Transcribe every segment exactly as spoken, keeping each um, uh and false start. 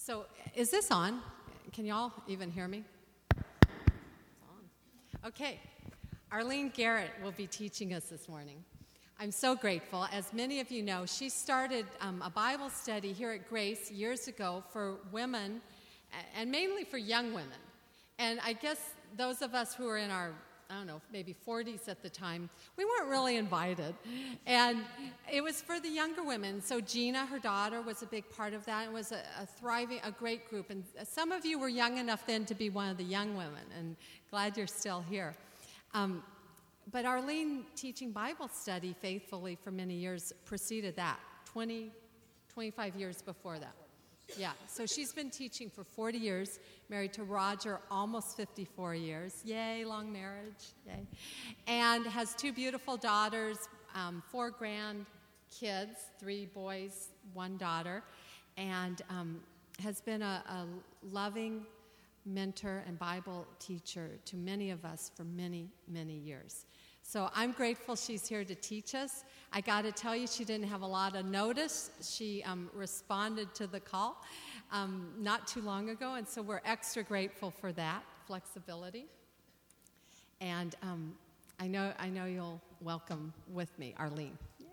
So, is this on? Can y'all even hear me? It's on. Okay. Arlene Garrett will be teaching us this morning. I'm so grateful. As many of you know, she started um, a Bible study here at Grace years ago for women, and mainly for young women. And I guess those of us who are in our, I don't know, maybe forties at the time, we weren't really invited. And it was for the younger women. So Gina, her daughter, was a big part of that. It was a, a thriving, a great group. And some of you were young enough then to be one of the young women, and glad you're still here. Um, but Arlene teaching Bible study faithfully for many years preceded that, twenty, twenty-five years before that. Yeah, so she's been teaching for forty years, married to Roger almost fifty-four years. Yay, long marriage, yay. And has two beautiful daughters, um, four grand kids, three boys, one daughter, and um, has been a, a loving mentor and Bible teacher to many of us for many, many years. So I'm grateful she's here to teach us. I got to tell you, she didn't have a lot of notice. She um, responded to the call um, not too long ago, and so we're extra grateful for that flexibility. And um, I know I know you'll welcome with me, Arlene. Yay.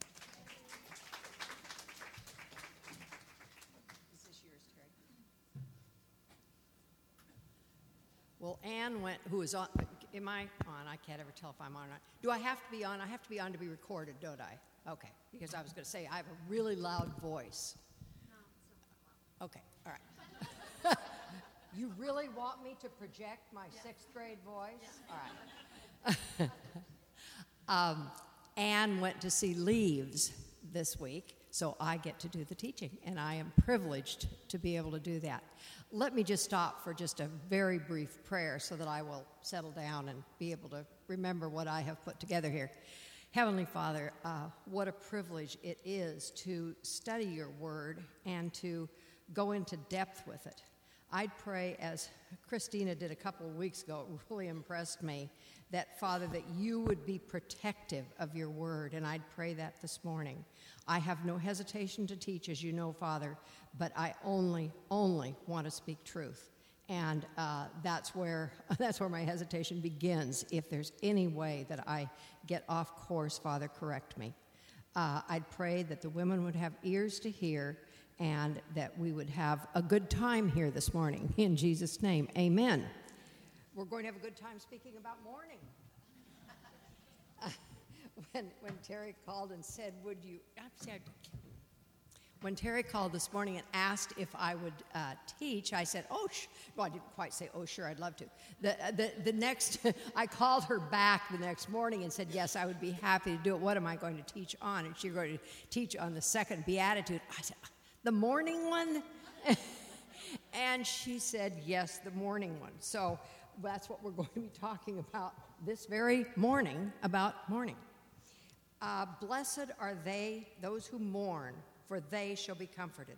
Is this yours, Terry? Well, Anne went, who is on. Am I on? I can't ever tell if I'm on or not. Do I have to be on? I have to be on to be recorded, don't I? Okay, because I was going to say I have a really loud voice. No, it's not loud. Okay, all right. You really want me to project my yeah. sixth grade voice? Yeah. All right. um, Anne went to see Leaves this week, so I get to do the teaching, and I am privileged to be able to do that. Let me just stop for just a very brief prayer so that I will settle down and be able to remember what I have put together here. Heavenly Father, uh, what a privilege it is to study your word and to go into depth with it. I'd pray, as Christina did a couple of weeks ago, it really impressed me, that, Father, that you would be protective of your word, and I'd pray that this morning. I have no hesitation to teach, as you know, Father, but I only, only want to speak truth. And uh, that's where that's where my hesitation begins. If there's any way that I get off course, Father, correct me. Uh, I'd pray that the women would have ears to hear and that we would have a good time here this morning. In Jesus' name, amen. We're going to have a good time speaking about mourning. uh, when, when Terry called and said, would you... I'm sorry, When Terry called this morning and asked if I would uh, teach, I said, oh, sh-. well, I didn't quite say, oh, sure, I'd love to. The, the, the next, I called her back the next morning and said, yes, I would be happy to do it. What am I going to teach on? And she's going to teach on the second beatitude. I said, the morning one? And she said, yes, the morning one. So that's what we're going to be talking about this very morning, about mourning. Uh, blessed are they, those who mourn, for they shall be comforted.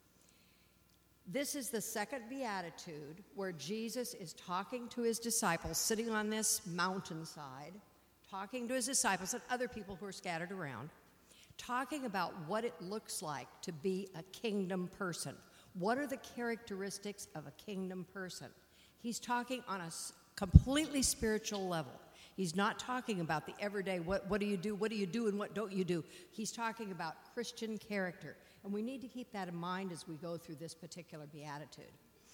This is the second beatitude where Jesus is talking to his disciples, sitting on this mountainside, talking to his disciples and other people who are scattered around, talking about what it looks like to be a kingdom person. What are the characteristics of a kingdom person? He's talking on a completely spiritual level. He's not talking about the everyday, what, what do you do, what do you do, and what don't you do. He's talking about Christian character. And we need to keep that in mind as we go through this particular beatitude.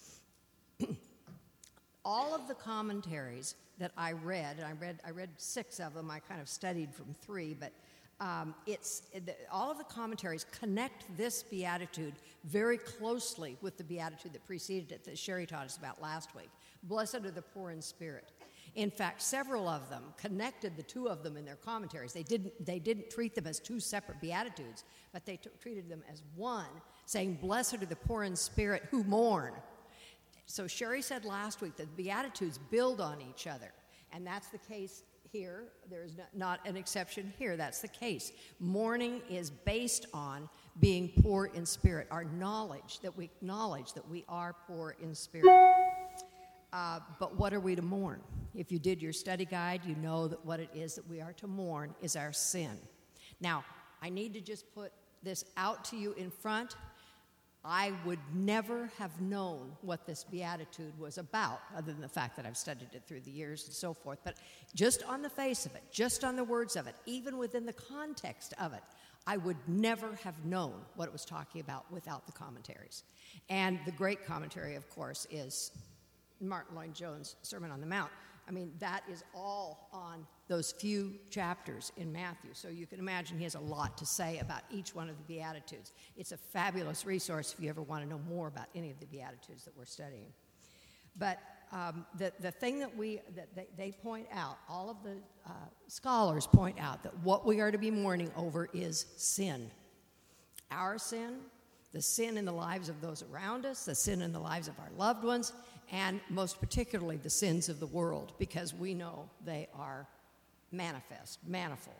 All of the commentaries that I read, and I read I read six of them, I kind of studied from three, but um, it's all of the commentaries connect this beatitude very closely with the beatitude that preceded it that Sherry taught us about last week. Blessed are the poor in spirit. In fact, several of them connected the two of them in their commentaries. They didn't, they didn't treat them as two separate beatitudes, but they t- treated them as one, saying, blessed are the poor in spirit who mourn. So Sherry said last week that the beatitudes build on each other, and that's the case here. There's not, not an exception here. That's the case. Mourning is based on being poor in spirit, our knowledge, that we acknowledge that we are poor in spirit. Uh, but what are we to mourn? If you did your study guide, you know that what it is that we are to mourn is our sin. Now, I need to just put this out to you in front. I would never have known what this beatitude was about, other than the fact that I've studied it through the years and so forth. But just on the face of it, just on the words of it, even within the context of it, I would never have known what it was talking about without the commentaries. And the great commentary, of course, is Martin Lloyd-Jones' Sermon on the Mount. I mean, that is all on those few chapters in Matthew. So you can imagine he has a lot to say about each one of the Beatitudes. It's a fabulous resource if you ever want to know more about any of the Beatitudes that we're studying. But um, the, the thing that we that they, they point out, all of the uh, scholars point out that what we are to be mourning over is sin. Our sin, the sin in the lives of those around us, the sin in the lives of our loved ones, and most particularly the sins of the world, because we know they are manifest, manifold.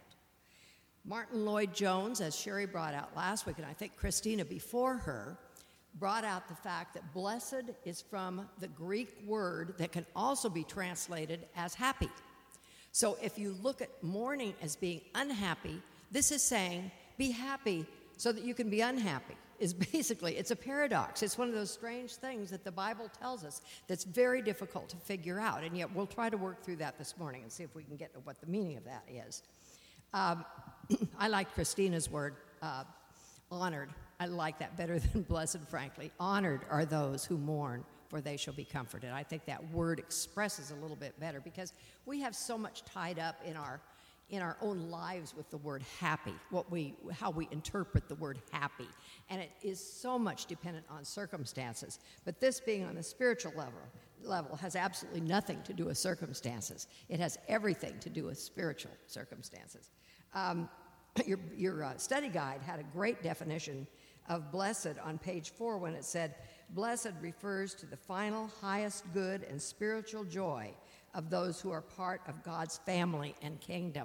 Martin Lloyd-Jones, as Sherry brought out last week, and I think Christina before her, brought out the fact that blessed is from the Greek word that can also be translated as happy. So if you look at mourning as being unhappy, this is saying be happy so that you can be unhappy. Is basically, it's a paradox. It's one of those strange things that the Bible tells us that's very difficult to figure out, and yet we'll try to work through that this morning and see if we can get to what the meaning of that is. Um, I like Christina's word, uh, honored. I like that better than blessed, frankly. Honored are those who mourn, for they shall be comforted. I think that word expresses a little bit better because we have so much tied up in our in our own lives with the word happy, what we, how we interpret the word happy. And it is so much dependent on circumstances. But this being on the spiritual level, level has absolutely nothing to do with circumstances. It has everything to do with spiritual circumstances. Um, your your uh, study guide had a great definition of blessed on page four when it said, blessed refers to the final, highest good and spiritual joy of those who are part of God's family and kingdom.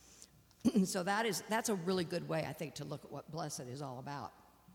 So that is that's a really good way, I think, to look at what blessed is all about.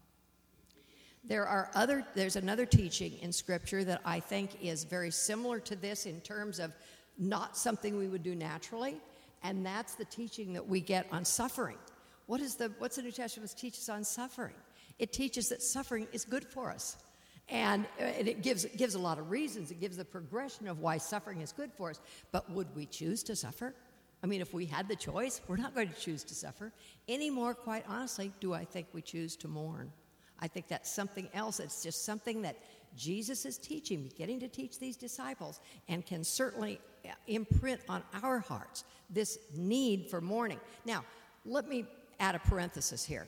There are other there's another teaching in Scripture that I think is very similar to this in terms of not something we would do naturally, and that's the teaching that we get on suffering. What is the what's the New Testament teach us on suffering? It teaches that suffering is good for us. And it gives, it gives a lot of reasons. It gives the progression of why suffering is good for us. But would we choose to suffer? I mean, if we had the choice, we're not going to choose to suffer. Any more, quite honestly, do I think we choose to mourn. I think that's something else. It's just something that Jesus is teaching, beginning to teach these disciples, and can certainly imprint on our hearts this need for mourning. Now, let me add a parenthesis here.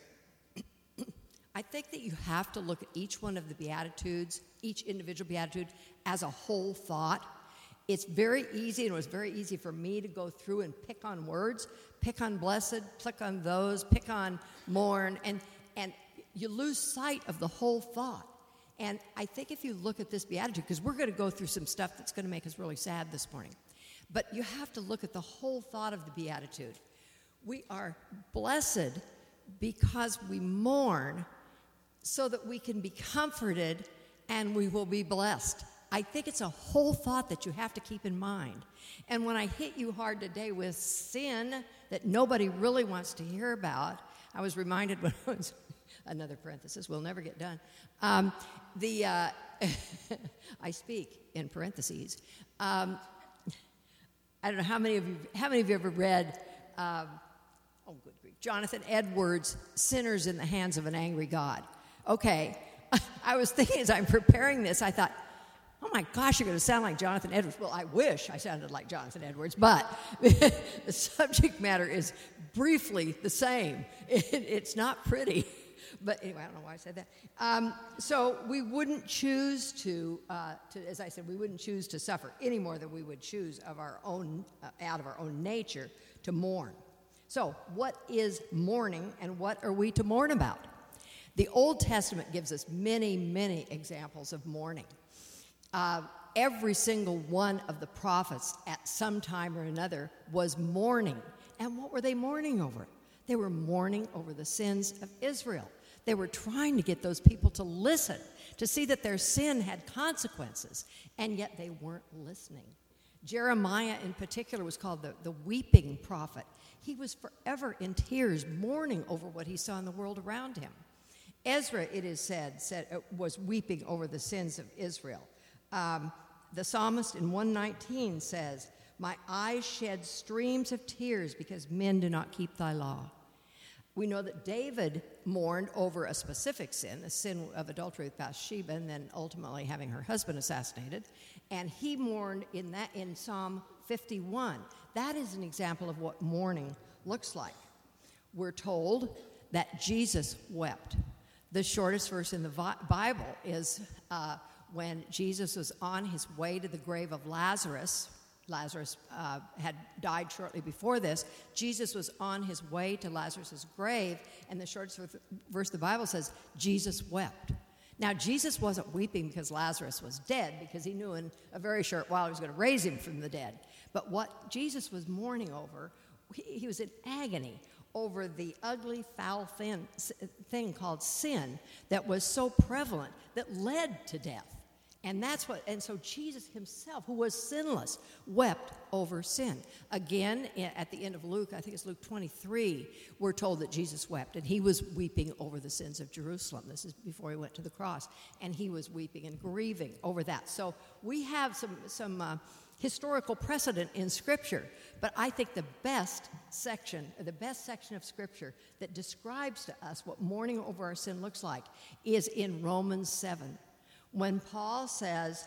I think that you have to look at each one of the Beatitudes, each individual Beatitude, as a whole thought. It's very easy, and it was very easy for me to go through and pick on words, pick on blessed, pick on those, pick on mourn, and, and you lose sight of the whole thought. And I think if you look at this Beatitude, because we're going to go through some stuff that's going to make us really sad this morning, but you have to look at the whole thought of the Beatitude. We are blessed because we mourn, so that we can be comforted and we will be blessed. I think it's a whole thought that you have to keep in mind. And when I hit you hard today with sin that nobody really wants to hear about, I was reminded when I was, another parenthesis, we'll never get done. Um, the uh, I speak in parentheses. Um, I don't know how many of you, how many of you ever read, um, oh good grief, Jonathan Edwards' Sinners in the Hands of an Angry God. Okay, I was thinking as I'm preparing this, I thought, oh my gosh, you're going to sound like Jonathan Edwards. Well, I wish I sounded like Jonathan Edwards, but the subject matter is briefly the same. It, it's not pretty, but anyway, I don't know why I said that. Um, so we wouldn't choose to, uh, to, as I said, we wouldn't choose to suffer any more than we would choose of our own, uh, out of our own nature to mourn. So what is mourning, and what are we to mourn about? The Old Testament gives us many, many examples of mourning. Uh, every single one of the prophets at some time or another was mourning. And what were they mourning over? They were mourning over the sins of Israel. They were trying to get those people to listen, to see that their sin had consequences, and yet they weren't listening. Jeremiah in particular was called the, the weeping prophet. He was forever in tears, mourning over what he saw in the world around him. Ezra, it is said, said uh, was weeping over the sins of Israel. Um, the psalmist in one nineteen says, "My eyes shed streams of tears because men do not keep thy law." We know that David mourned over a specific sin, a sin of adultery with Bathsheba, and then ultimately having her husband assassinated. And he mourned in that in Psalm fifty-one. That is an example of what mourning looks like. We're told that Jesus wept. The shortest verse in the Bible is uh, when Jesus was on his way to the grave of Lazarus. Lazarus uh, had died shortly before this. Jesus was on his way to Lazarus' grave, and the shortest verse of the Bible says, Jesus wept. Now, Jesus wasn't weeping because Lazarus was dead, because he knew in a very short while he was going to raise him from the dead. But what Jesus was mourning over, he, he was in agony over the ugly, foul thing, thing called sin that was so prevalent that led to death. And that's what, and so Jesus himself, who was sinless, wept over sin. Again, at the end of Luke, I think it's Luke twenty-three, we're told that Jesus wept, and he was weeping over the sins of Jerusalem. This is before he went to the cross, and he was weeping and grieving over that. So we have some some uh, historical precedent in Scripture, but I think the best section, the best section of Scripture that describes to us what mourning over our sin looks like is in Romans seven. When Paul says,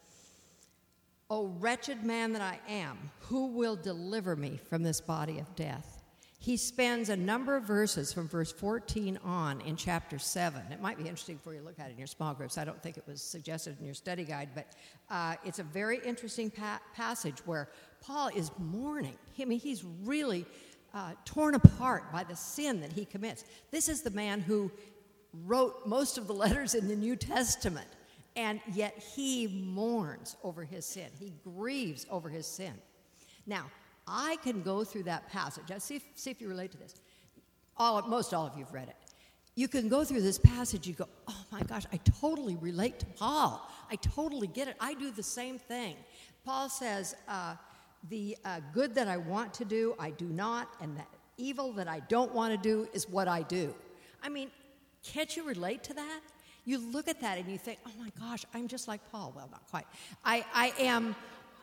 "O wretched man that I am, who will deliver me from this body of death?" He spends a number of verses from verse fourteen on in chapter seven. It might be interesting for you to look at it in your small groups. I don't think it was suggested in your study guide, but uh, it's a very interesting pa- passage where Paul is mourning. I mean, he's really uh, torn apart by the sin that he commits. This is the man who wrote most of the letters in the New Testament. And yet he mourns over his sin. He grieves over his sin. Now, I can go through that passage. Let's see if, see if you relate to this. All, most all of you have read it. You can go through this passage, you go, oh my gosh, I totally relate to Paul. I totally get it. I do the same thing. Paul says, uh, the uh, good that I want to do, I do not, and the evil that I don't want to do is what I do. I mean, can't you relate to that? You look at that and you think, oh my gosh, I'm just like Paul. Well, not quite. I, I am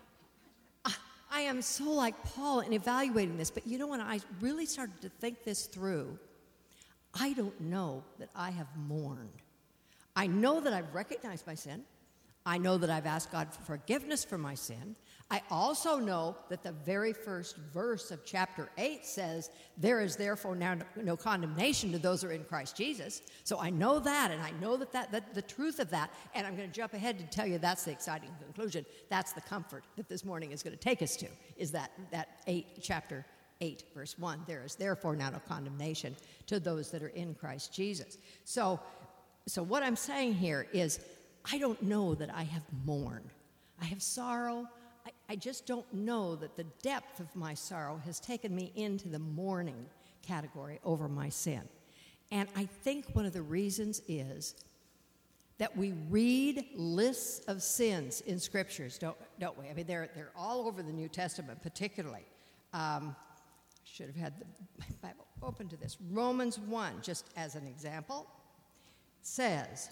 I am so like Paul in evaluating this. But you know, when I really started to think this through, I don't know that I have mourned. I know that I've recognized my sin. I know that I've asked God for forgiveness for my sin. I also know that the very first verse of chapter eight says, there is therefore now no condemnation to those who are in Christ Jesus. So I know that, and I know that, that, that the truth of that, and I'm going to jump ahead to tell you that's the exciting conclusion. That's the comfort that this morning is going to take us to, is that, that eight, chapter eight, verse one. There is therefore now no condemnation to those that are in Christ Jesus. So, so what I'm saying here is, I don't know that I have mourned. I have sorrow. I, I just don't know that the depth of my sorrow has taken me into the mourning category over my sin. And I think one of the reasons is that we read lists of sins in Scriptures, don't, don't we? I mean, they're, they're all over the New Testament, particularly. Um, I should have had the Bible open to this. Romans one, just as an example, says,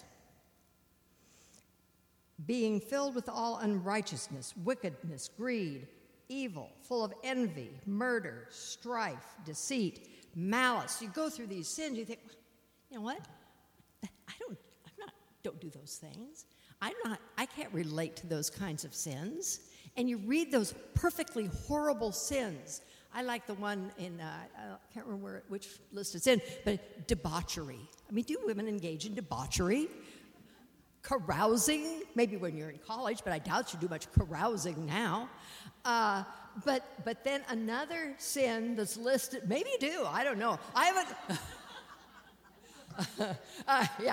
being filled with all unrighteousness, wickedness, greed, evil, full of envy, murder, strife, deceit, malice. You go through these sins, you think, you know what? I don't, I'm not, don't do those things. I'm not, I can't relate to those kinds of sins. And you read those perfectly horrible sins. I like the one in, uh, I can't remember where, which list it's in, but debauchery. I mean, do women engage in debauchery? Carousing, maybe when you're in college, but I doubt you do much carousing now. Uh, but but then another sin that's listed, maybe you do, I don't know. I haven't, uh, yeah.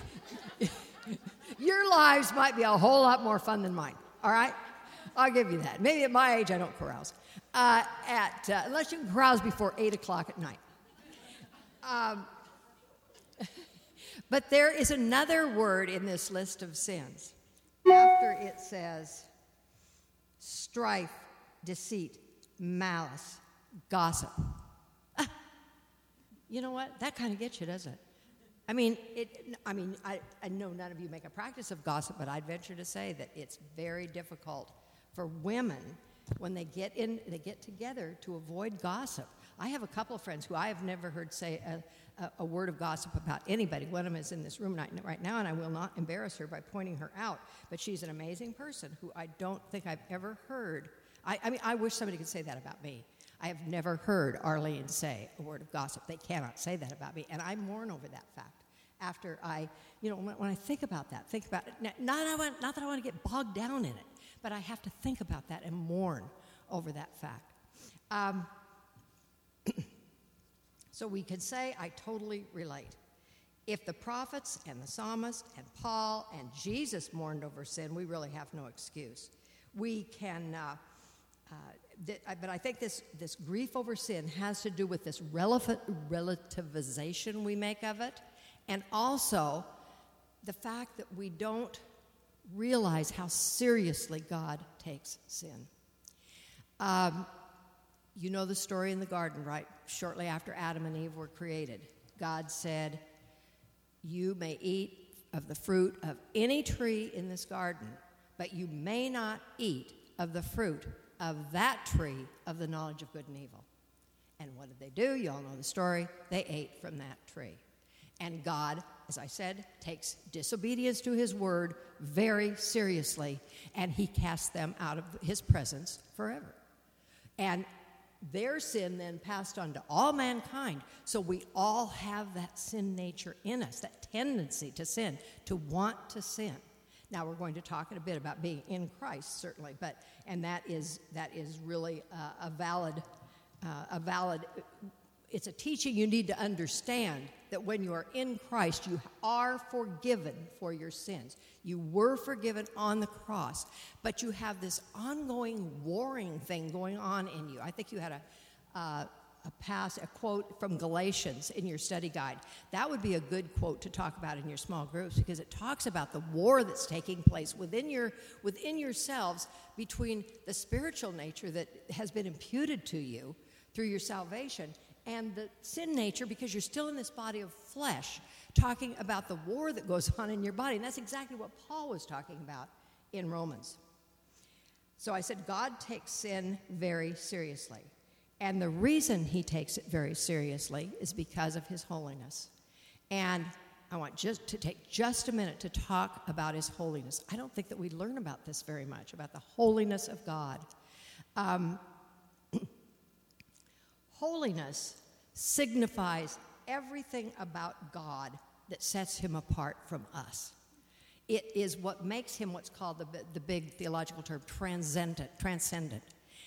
Your lives might be a whole lot more fun than mine, all right? I'll give you that. Maybe at my age I don't carouse, uh, at, uh, unless you can carouse before eight o'clock at night. Um, But there is another word in this list of sins. After it says strife, deceit, malice, gossip. Ah, you know what? That kind of gets you, doesn't it? I mean, it, I mean, I, I know none of you make a practice of gossip, but I'd venture to say that it's very difficult for women when they get in, they get together to avoid gossip. I have a couple of friends who I have never heard say a, a, a word of gossip about anybody. One of them is in this room right, right now, and I will not embarrass her by pointing her out, but she's an amazing person who I don't think I've ever heard. I, I mean, I wish somebody could say that about me. I have never heard Arlene say a word of gossip. They cannot say that about me, and I mourn over that fact. After I, you know, when, when I think about that, think about it. Not, not, I want, not that I want to get bogged down in it, but I have to think about that and mourn over that fact. Um, so we could say I totally relate. If the prophets and the psalmist and Paul and Jesus mourned over sin, we really have no excuse. We can, uh, uh, th- but I think this, this grief over sin has to do with this relevant relativization we make of it, and also the fact that we don't realize how seriously God takes sin. Um, you know the story in the garden, right? Shortly after Adam and Eve were created, God said, "You may eat of the fruit of any tree in this garden, but you may not eat of the fruit of that tree of the knowledge of good and evil." And what did they do? You all know the story. They ate from that tree. And God, as I said, takes disobedience to his word very seriously, and he casts them out of his presence forever. And their sin then passed on to all mankind, so we all have that sin nature in us, that tendency to sin, to want to sin. Now we're going to talk in a bit about being in Christ, certainly, but and that is that is really uh, a valid, uh, a valid. It's a teaching you need to understand, that when you are in Christ, you are forgiven for your sins. You were forgiven on the cross, but you have this ongoing warring thing going on in you. I think you had a, uh, a pass, a quote from Galatians in your study guide. That would be a good quote to talk about in your small groups, because it talks about the war that's taking place within your within yourselves between the spiritual nature that has been imputed to you through your salvation and the sin nature, because you're still in this body of flesh, talking about the war that goes on in your body. And that's exactly what Paul was talking about in Romans. So I said God takes sin very seriously. And the reason he takes it very seriously is because of his holiness. And I want just to take just a minute to talk about his holiness. I don't think that we learn about this very much, about the holiness of God. Um, Holiness signifies everything about God that sets him apart from us. It is what makes him what's called the, the big theological term, transcendent, transcendent.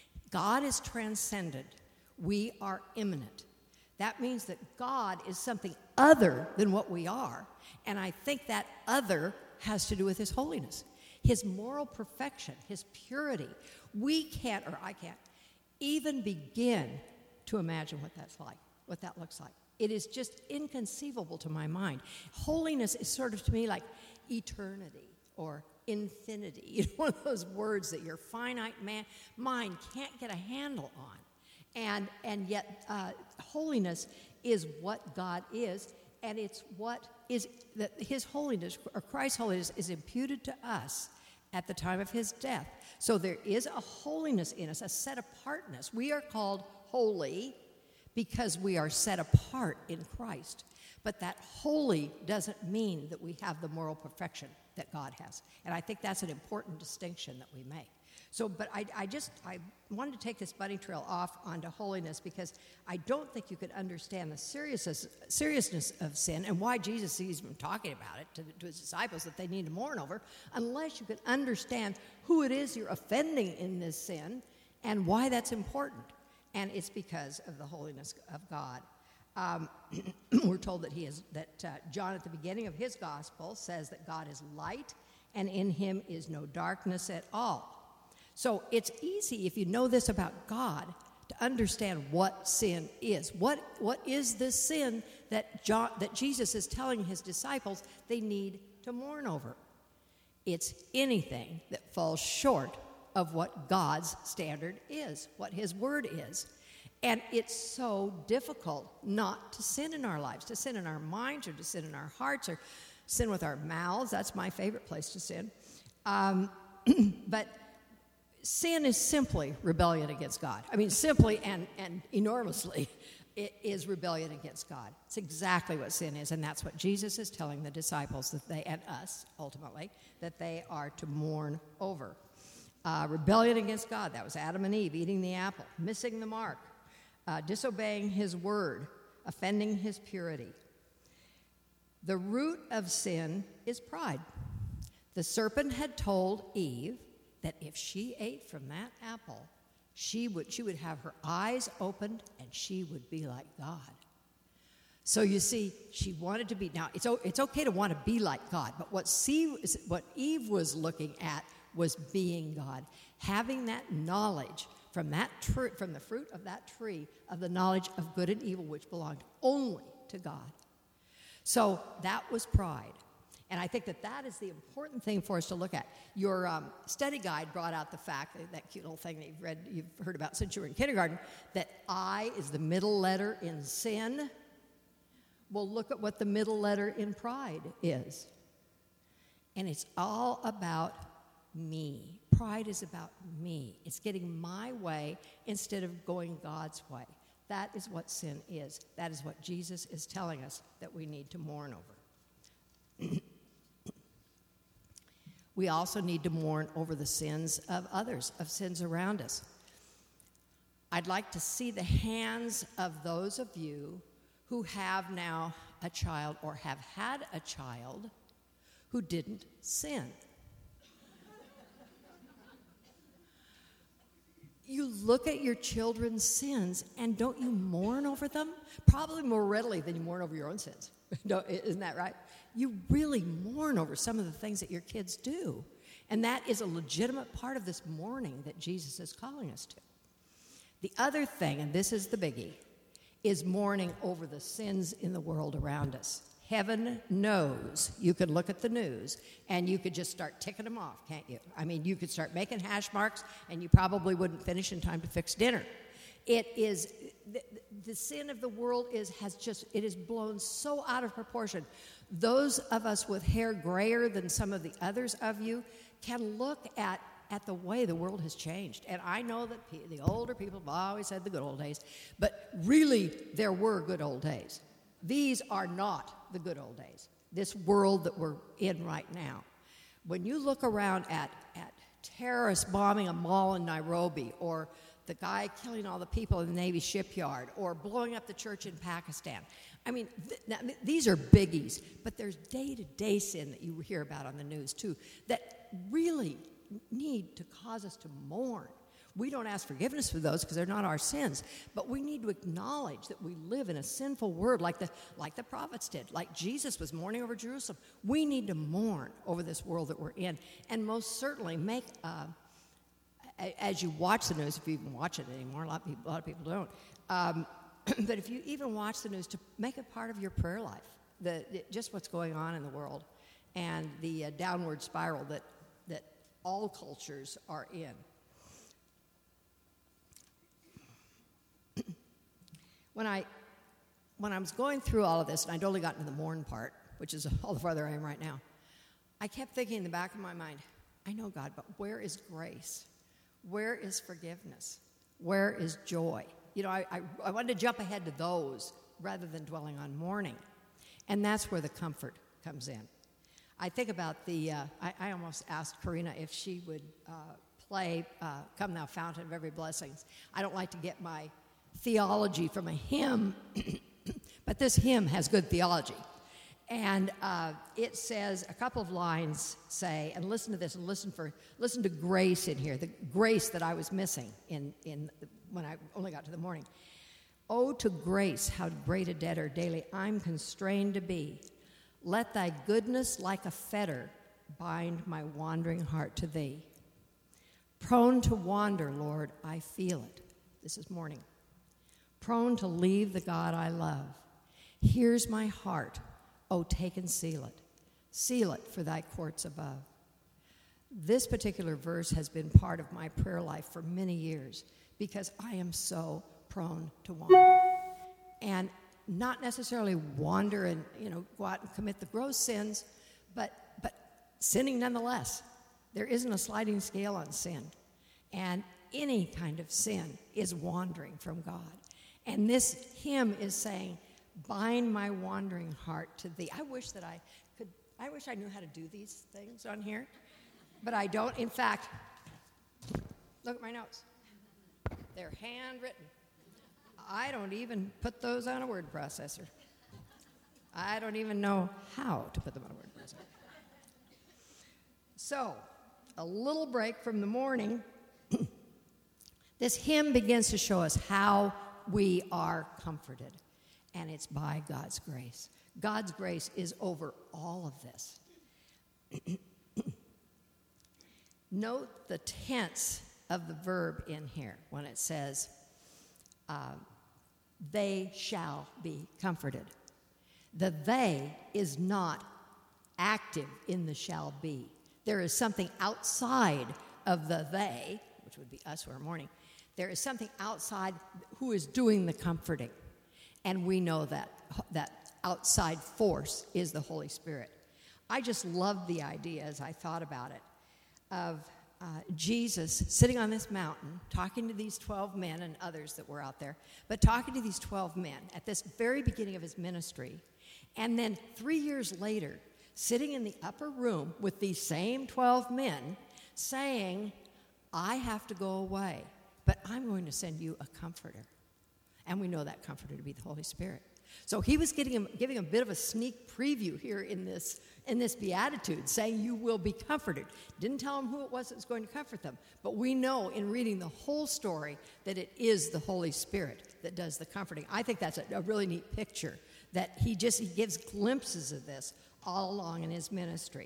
God is transcendent. We are immanent. That means that God is something other than what we are. And I think that other has to do with his holiness, his moral perfection, his purity. We can't, or I can't, even begin to imagine what that's like, what that looks like. It is just inconceivable to my mind. Holiness is sort of to me like eternity or infinity. You know, one of those words that your finite man, mind can't get a handle on. And and yet uh, holiness is what God is, and it's what is that his holiness, or Christ's holiness, is imputed to us at the time of his death. So there is a holiness in us, a set apartness. We are called holy because we are set apart in Christ. But that holy doesn't mean that we have the moral perfection that God has. And I think that's an important distinction that we make. So, but I, I just, I wanted to take this bunny trail off onto holiness, because I don't think you could understand the seriousness, seriousness of sin and why Jesus is even talking about it to, to his disciples that they need to mourn over, unless you could understand who it is you're offending in this sin and why that's important. And it's because of the holiness of God. Um, we're told that he is that uh, John at the beginning of his gospel says that God is light, and in him is no darkness at all. So it's easy, if you know this about God, to understand what sin is. What what is this sin that John, that Jesus is telling his disciples they need to mourn over? It's anything that falls short of what God's standard is, what his word is. And it's so difficult not to sin in our lives, to sin in our minds or to sin in our hearts or sin with our mouths. That's my favorite place to sin. Um, but sin is simply rebellion against God. I mean, simply and, and enormously, it is rebellion against God. It's exactly what sin is, and that's what Jesus is telling the disciples that they, and us, ultimately, that they are to mourn over. Uh, rebellion against God, that was Adam and Eve eating the apple, missing the mark, uh, disobeying his word, offending his purity. The root of sin is pride. The serpent had told Eve that if she ate from that apple, she would, she would have her eyes opened and she would be like God. So you see, she wanted to be, now it's, it's okay to want to be like God, but what, C, what Eve was looking at was being God, having that knowledge from that tr- from the fruit of that tree of the knowledge of good and evil, which belonged only to God. So that was pride. And I think that that is the important thing for us to look at. Your um, study guide brought out the fact, that, that cute little thing that you've read, you've heard about since you were in kindergarten, that I is the middle letter in sin. Well, look at what the middle letter in pride is. And it's all about me. Pride is about me. It's getting my way instead of going God's way. That is what sin is. That is what Jesus is telling us that we need to mourn over. We also need to mourn over the sins of others, of sins around us. I'd like to see the hands of those of you who have now a child or have had a child who didn't sin. You look at your children's sins, and don't you mourn over them? Probably more readily than you mourn over your own sins. Isn't that right? You really mourn over some of the things that your kids do. And that is a legitimate part of this mourning that Jesus is calling us to. The other thing, and this is the biggie, is mourning over the sins in the world around us. Heaven knows you could look at the news and you could just start ticking them off, can't you? I mean, you could start making hash marks and you probably wouldn't finish in time to fix dinner. It is, the, the sin of the world is, has just, it is blown so out of proportion. Those of us with hair grayer than some of the others of you can look at, at the way the world has changed. And I know that pe- the older people have always said the good old days, but really there were good old days. These are not the good old days, this world that we're in right now. When you look around at, at terrorists bombing a mall in Nairobi, or the guy killing all the people in the Navy shipyard, or blowing up the church in Pakistan, I mean, th- now, th- these are biggies, but there's day-to-day sin that you hear about on the news, too, that really need to cause us to mourn. We don't ask forgiveness for those because they're not our sins, but we need to acknowledge that we live in a sinful world like the, like the prophets did, like Jesus was mourning over Jerusalem. We need to mourn over this world that we're in, and most certainly make, uh, as you watch the news, if you even watch it anymore, a lot of people, a lot of people don't, um, but if you even watch the news, to make it part of your prayer life, the, the, just what's going on in the world and the uh, downward spiral that, that all cultures are in. When I, when I was going through all of this, and I'd only gotten to the mourn part, which is all the farther I am right now, I kept thinking in the back of my mind, I know, God, but where is grace? Where is forgiveness? Where is joy? You know, I, I, I wanted to jump ahead to those rather than dwelling on mourning. And that's where the comfort comes in. I think about the, uh, I, I almost asked Karina if she would uh, play uh, Come Thou Fountain of Every Blessing. I don't like to get my theology from a hymn, but this hymn has good theology. And uh, it says, a couple of lines say, and listen to this, and listen for listen to grace in here, the grace that I was missing in, in when I only got to the morning. Oh, to grace, how great a debtor daily I'm constrained to be. Let thy goodness like a fetter bind my wandering heart to thee. Prone to wander, Lord, I feel it. This is morning. Prone to leave the God I love. Here's my heart. Oh, take and seal it. Seal it for thy courts above. This particular verse has been part of my prayer life for many years because I am so prone to wander. And not necessarily wander and, you know, go out and commit the gross sins, but, but sinning nonetheless. There isn't a sliding scale on sin. And any kind of sin is wandering from God. And this hymn is saying, bind my wandering heart to thee. I wish that I could, I wish I knew how to do these things on here, but I don't. In fact, look at my notes. They're handwritten. I don't even put those on a word processor. I don't even know how to put them on a word processor. So, a little break from the morning. This hymn begins to show us how we are comforted, and it's by God's grace. God's grace is over all of this. Note the tense of the verb in here when it says, uh, they shall be comforted. The they is not active in the shall be. There is something outside of the they, which would be us who are mourning. There is something outside who is doing the comforting. And we know that that outside force is the Holy Spirit. I just loved the idea as I thought about it of uh, Jesus sitting on this mountain talking to these twelve men and others that were out there, but talking to these twelve men at this very beginning of his ministry. And then three years later, sitting in the upper room with these same twelve men saying, I have to go away, but I'm going to send you a comforter. And we know that comforter to be the Holy Spirit. So he was getting him, giving him a bit of a sneak preview here in this, in this beatitude, saying you will be comforted. Didn't tell them who it was that was going to comfort them. But we know in reading the whole story that it is the Holy Spirit that does the comforting. I think that's a, a really neat picture, that he just he gives glimpses of this all along in his ministry.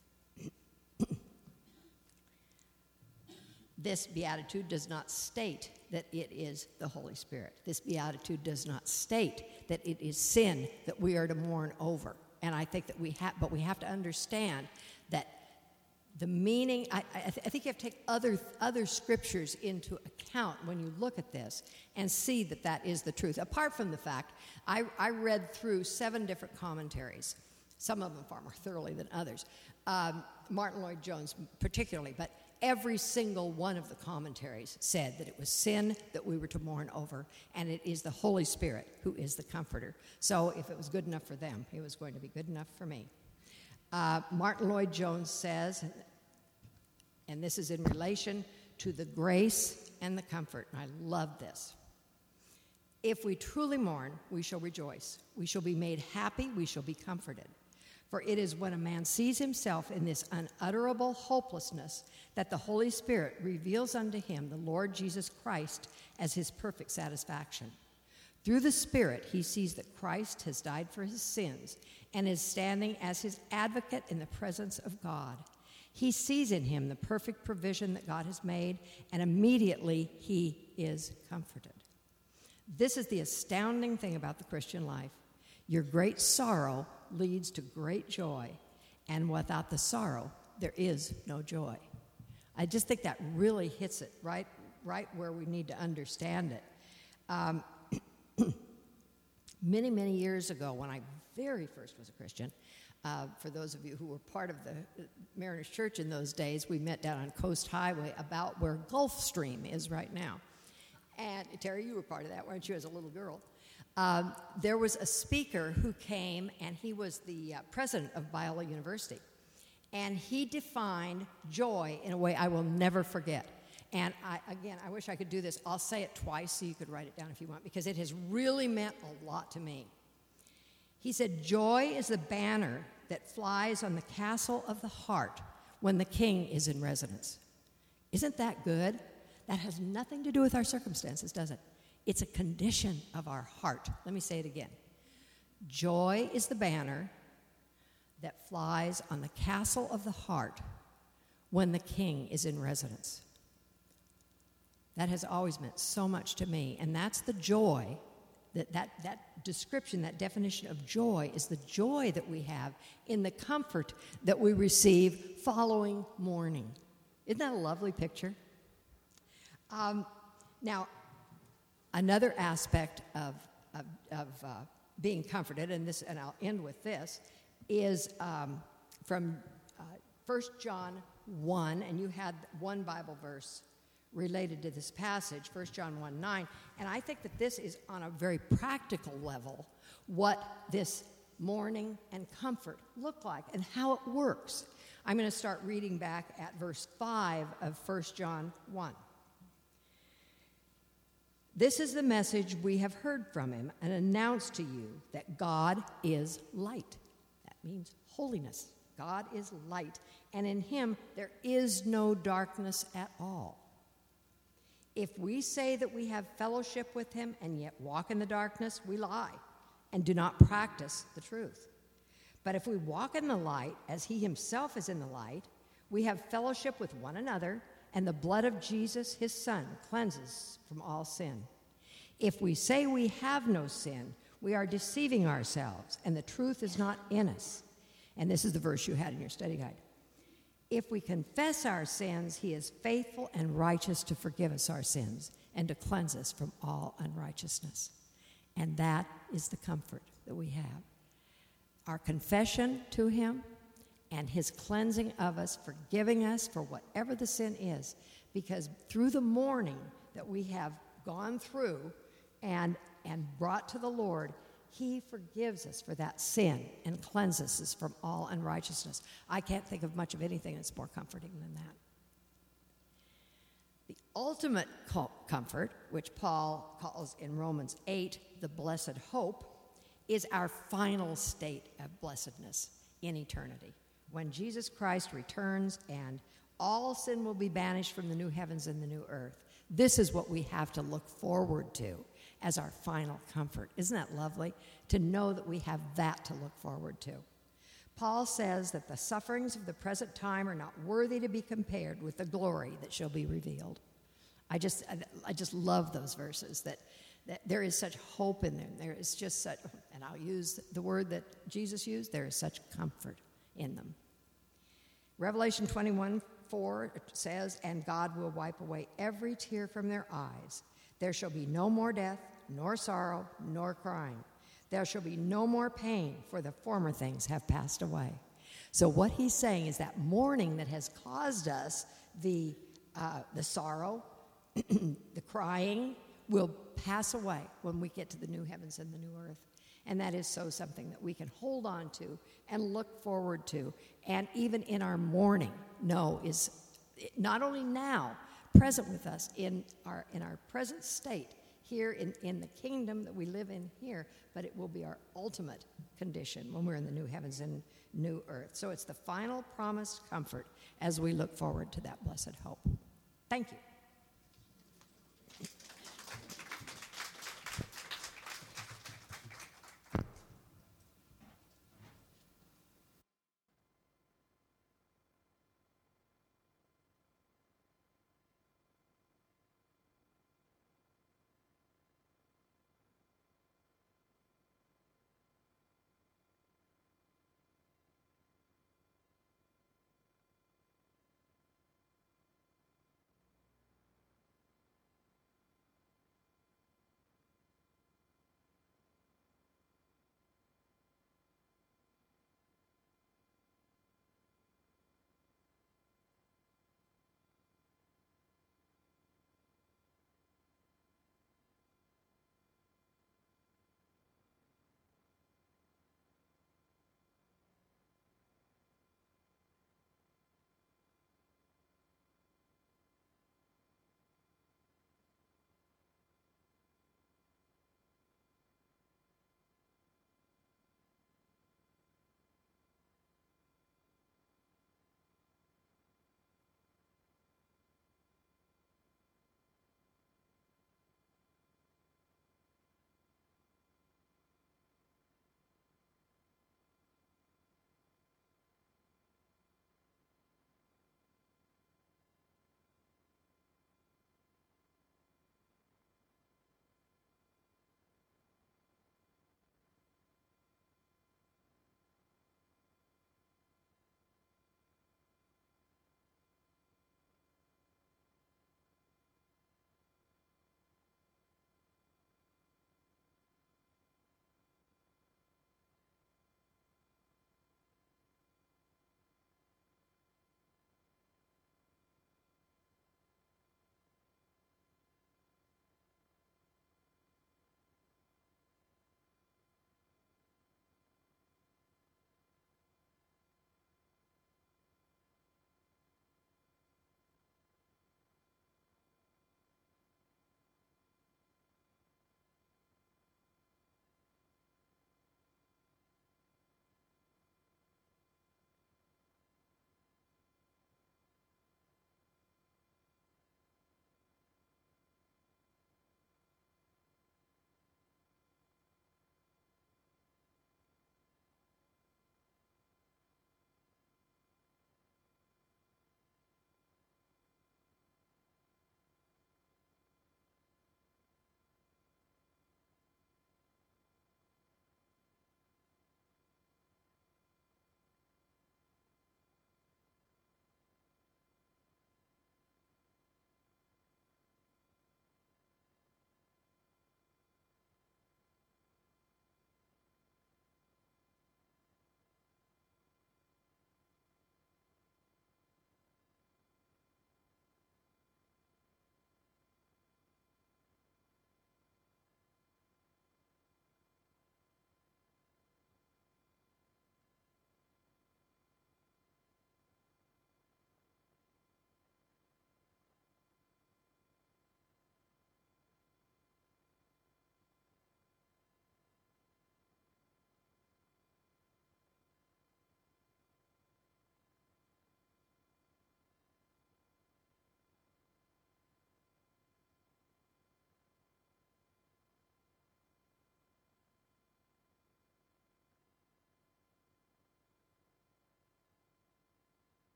This beatitude does not state that it is the Holy Spirit. This beatitude does not state that it is sin that we are to mourn over. And I think that we have, but we have to understand that the meaning, I, I, th- I think you have to take other, other scriptures into account when you look at this and see that that is the truth. Apart from the fact, I, I read through seven different commentaries, some of them far more thoroughly than others, um, Martin Lloyd-Jones particularly, but every single one of the commentaries said that it was sin that we were to mourn over, and it is the Holy Spirit who is the comforter. So if it was good enough for them, it was going to be good enough for me. Uh, Martin Lloyd-Jones says, and this is in relation to the grace and the comfort, and I love this. If we truly mourn, we shall rejoice. We shall be made happy. We shall be comforted. For it is when a man sees himself in this unutterable hopelessness that the Holy Spirit reveals unto him the Lord Jesus Christ as his perfect satisfaction. Through the Spirit, he sees that Christ has died for his sins and is standing as his advocate in the presence of God. He sees in him the perfect provision that God has made, and immediately he is comforted. This is the astounding thing about the Christian life. Your great sorrow leads to great joy, and without the sorrow, there is no joy. I just think that really hits it right, right where we need to understand it. Um, many, many years ago, when I very first was a Christian, uh, for those of you who were part of the Mariners Church in those days, we met down on Coast Highway about where Gulfstream is right now. And Terry, you were part of that, weren't you, as a little girl? Um, there was a speaker who came, and he was the uh, president of Biola University. And he defined joy in a way I will never forget. And I, again, I wish I could do this. I'll say it twice so you could write it down if you want, because it has really meant a lot to me. He said, joy is the banner that flies on the castle of the heart when the king is in residence. Isn't that good? That has nothing to do with our circumstances, does it? It's a condition of our heart. Let me say it again. Joy is the banner that flies on the castle of the heart when the king is in residence. That has always meant so much to me, and that's the joy, that, that, that description, that definition of joy is the joy that we have in the comfort that we receive following mourning. Isn't that a lovely picture? Um, now, another aspect of, of, of uh, being comforted, and this, and I'll end with this, is um, from uh, First John one, and you had one Bible verse related to this passage, First John one nine, and I think that this is on a very practical level what this mourning and comfort look like and how it works. I'm going to start reading back at verse five of First John one. This is the message we have heard from him and announced to you, that God is light. That means holiness. God is light, and in him there is no darkness at all. If we say that we have fellowship with him and yet walk in the darkness, we lie and do not practice the truth. But if we walk in the light, as he himself is in the light, we have fellowship with one another, and the blood of Jesus, his Son, cleanses from all sin. If we say we have no sin, we are deceiving ourselves, and the truth is not in us. And this is the verse you had in your study guide. If we confess our sins, he is faithful and righteous to forgive us our sins and to cleanse us from all unrighteousness. And that is the comfort that we have. Our confession to him and his cleansing of us, forgiving us for whatever the sin is, because through the mourning that we have gone through and, and brought to the Lord, he forgives us for that sin and cleanses us from all unrighteousness. I can't think of much of anything that's more comforting than that. The ultimate comfort, which Paul calls in Romans eight the blessed hope, is our final state of blessedness in eternity. When Jesus Christ returns and all sin will be banished from the new heavens and the new earth, this is what we have to look forward to as our final comfort. Isn't that lovely? To know that we have that to look forward to. Paul says that the sufferings of the present time are not worthy to be compared with the glory that shall be revealed. I just, I just love those verses, that, that there is such hope in them. There is just such, and I'll use the word that Jesus used, there is such comfort in them. Revelation twenty-one four says, and God will wipe away every tear from their eyes. There shall be no more death, nor sorrow, nor crying. There shall be no more pain, for the former things have passed away. So what he's saying is that mourning that has caused us the, uh, the sorrow, the crying, will pass away when we get to the new heavens and the new earth. And that is so something that we can hold on to and look forward to, and even in our mourning know is not only now present with us in our in our present state here in, in the kingdom that we live in here, but it will be our ultimate condition when we're in the new heavens and new earth. So it's the final promised comfort as we look forward to that blessed hope. Thank you.